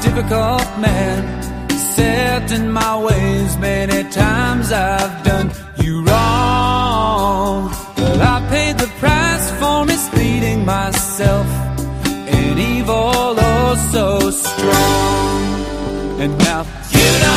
difficult man, set in my ways. Many times I've done you wrong. Well, I paid the price for misleading myself, an evil oh so strong. And now you know